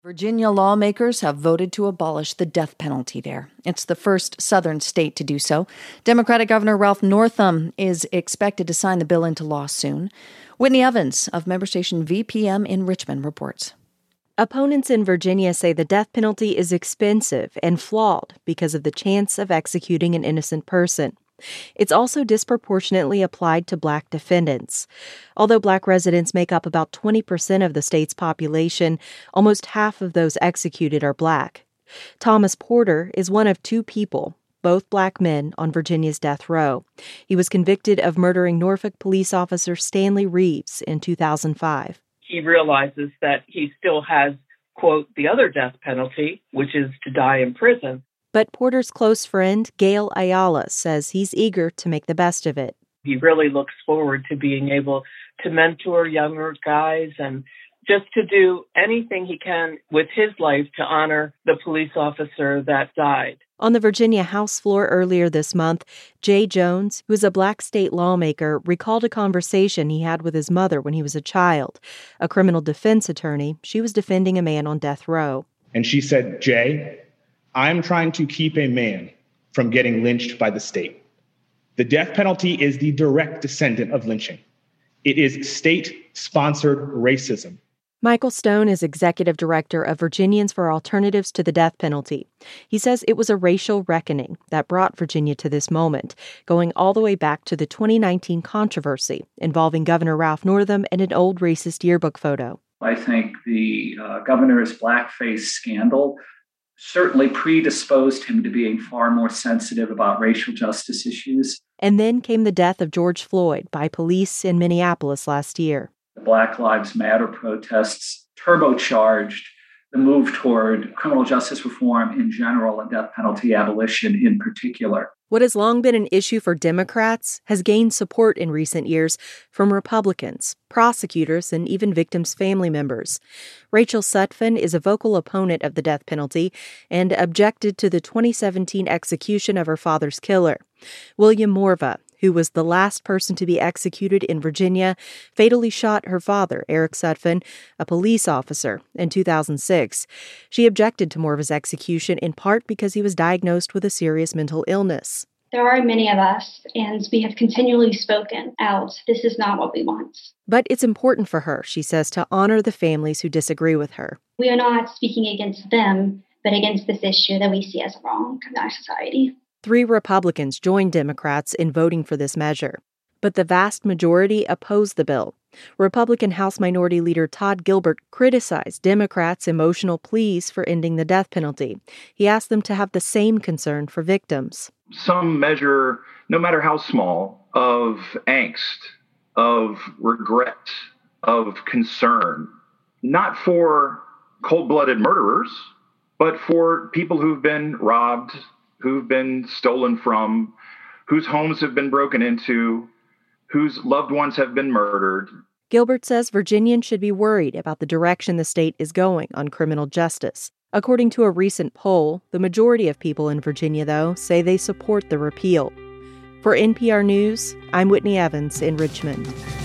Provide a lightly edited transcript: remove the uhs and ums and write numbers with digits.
Virginia lawmakers have voted to abolish the death penalty there. It's the first southern state to do so. Democratic Governor Ralph Northam is expected to sign the bill into law soon. Whitney Evans of member station VPM in Richmond reports. Opponents in Virginia say the death penalty is expensive and flawed because of the chance of executing an innocent person. It's also disproportionately applied to Black defendants. Although Black residents make up about 20% of the state's population, almost half of those executed are Black. Thomas Porter is one of two people, both Black men, on Virginia's death row. He was convicted of murdering Norfolk police officer Stanley Reeves in 2005. He realizes that he still has, quote, the other death penalty, which is to die in prison. But Porter's close friend, Gail Ayala, says he's eager to make the best of it. He really looks forward to being able to mentor younger guys and just to do anything he can with his life to honor the police officer that died. On the Virginia House floor earlier this month, Jay Jones, who's a Black state lawmaker, recalled a conversation he had with his mother when he was a child. A criminal defense attorney, she was defending a man on death row. And she said, "Jay, I'm trying to keep a man from getting lynched by the state. The death penalty is the direct descendant of lynching. It is state-sponsored racism." Michael Stone is executive director of Virginians for Alternatives to the Death Penalty. He says it was a racial reckoning that brought Virginia to this moment, going all the way back to the 2019 controversy involving Governor Ralph Northam and an old racist yearbook photo. I think the governor's blackface scandal certainly predisposed him to being far more sensitive about racial justice issues. And then came the death of George Floyd by police in Minneapolis last year. The Black Lives Matter protests turbocharged the move toward criminal justice reform in general and death penalty abolition in particular. What has long been an issue for Democrats has gained support in recent years from Republicans, prosecutors, and even victims' family members. Rachel Sutphin is a vocal opponent of the death penalty and objected to the 2017 execution of her father's killer. William Morva, who was the last person to be executed in Virginia, fatally shot her father, Eric Sutphin, a police officer, in 2006. She objected to Morva's execution in part because he was diagnosed with a serious mental illness. There are many of us, and we have continually spoken out. This is not what we want. But it's important for her, she says, to honor the families who disagree with her. We are not speaking against them, but against this issue that we see as wrong in our society. 3 Republicans joined Democrats in voting for this measure, but the vast majority opposed the bill. Republican House Minority Leader Todd Gilbert criticized Democrats' emotional pleas for ending the death penalty. He asked them to have the same concern for victims. Some measure, no matter how small, of angst, of regret, of concern, not for cold-blooded murderers, but for people who've been robbed, who've been stolen from, whose homes have been broken into, whose loved ones have been murdered. Gilbert says Virginians should be worried about the direction the state is going on criminal justice. According to a recent poll, the majority of people in Virginia, though, say they support the repeal. For NPR News, I'm Whitney Evans in Richmond.